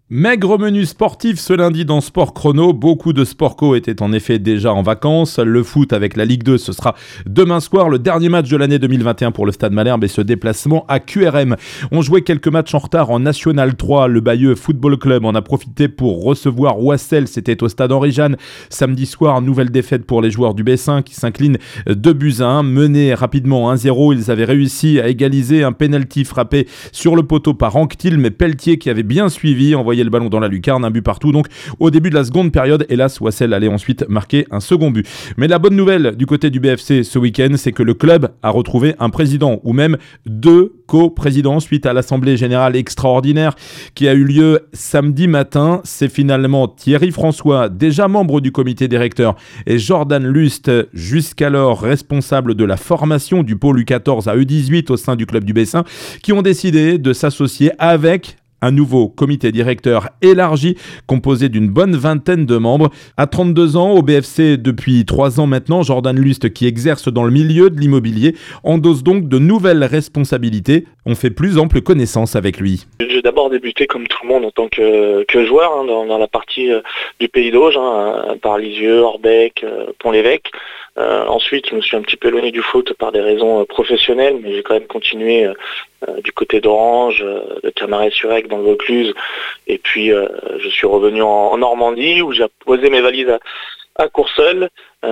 Maigre menu sportif ce lundi dans Sport Chrono. Beaucoup de sportco étaient en effet déjà en vacances. Le foot avec la Ligue 2, ce sera demain soir, le dernier match de l'année 2021 pour le Stade Malherbe et ce déplacement à QRM. On jouait quelques matchs en retard en National 3. Le Bayeux Football Club en a profité pour recevoir Ouassel. C'était au Stade Henri-Jeanne. Samedi soir, nouvelle défaite pour les joueurs du Bessin qui s'inclinent 2-1. Menés rapidement 1-0, ils avaient réussi à égaliser un pénalty frappé sur le poteau par Anctil, mais Pelletier qui avait bien suivi envoyé le ballon dans la lucarne, un but partout donc au début de la seconde période. Hélas, Ouassel allait ensuite marquer un second but. Mais la bonne nouvelle du côté du BFC ce week-end, c'est que le club a retrouvé un président ou même deux co-présidents suite à l'assemblée générale extraordinaire qui a eu lieu samedi matin. C'est finalement Thierry François, déjà membre du comité directeur, et Jordan Lust, jusqu'alors responsable de la formation du pôle U14 à U18 au sein du club du Bessin, qui ont décidé de s'associer avec un nouveau comité directeur élargi, composé d'une bonne vingtaine de membres. À 32 ans, au BFC depuis 3 ans maintenant, Jordan Lust, qui exerce dans le milieu de l'immobilier, endosse donc de nouvelles responsabilités. On fait plus ample connaissance avec lui. J'ai d'abord débuté comme tout le monde en tant que joueur dans la partie du Pays d'Auge, par Lisieux, Orbec, Pont-l'Évêque. Ensuite, je me suis un petit peu éloigné du foot par des raisons professionnelles, mais j'ai quand même continué du côté d'Orange, de Camaret-sur-Aigle dans le Vaucluse. Et puis, je suis revenu en Normandie où j'ai posé mes valises à Courseulles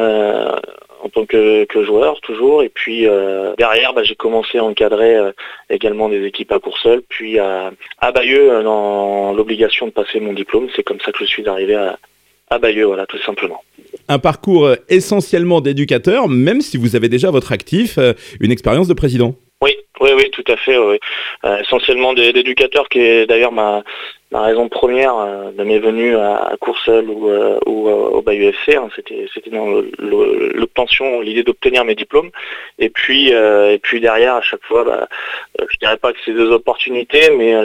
en tant que joueur toujours. Et puis, derrière, j'ai commencé à encadrer également des équipes à Courseulles, puis à Bayeux dans l'obligation de passer mon diplôme. C'est comme ça que je suis arrivé à Bayeux, voilà, tout simplement. Un parcours essentiellement d'éducateur, même si vous avez déjà à votre actif une expérience de président. Oui, tout à fait. Oui. Essentiellement d'éducateur, qui est d'ailleurs ma raison première de mes venues à Courseulles ou au Bayeux FC. C'était dans l'obtention, l'idée d'obtenir mes diplômes. Et puis derrière, à chaque fois, je dirais pas que c'est des opportunités, mais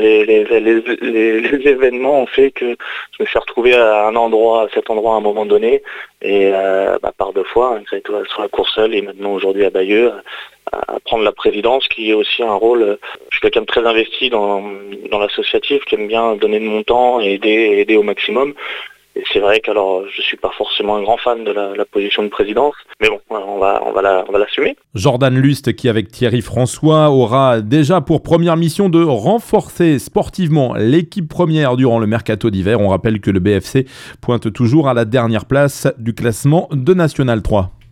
les événements ont fait que je me suis retrouvé à cet endroit à un moment donné. Et par 2 fois, ça a été sur la Courseulles et maintenant aujourd'hui à Bayeux, à prendre la présidence, qui est aussi un rôle. Je suis quelqu'un de très investi dans l'associatif, qui aime bien donner de mon temps et aider au maximum. Et c'est vrai qu'alors je suis pas forcément un grand fan de la position de présidence, mais bon, on va l'assumer. Jordan Lust, qui avec Thierry François aura déjà pour première mission de renforcer sportivement l'équipe première durant le mercato d'hiver. On rappelle que le BFC pointe toujours à la dernière place du classement de National 3.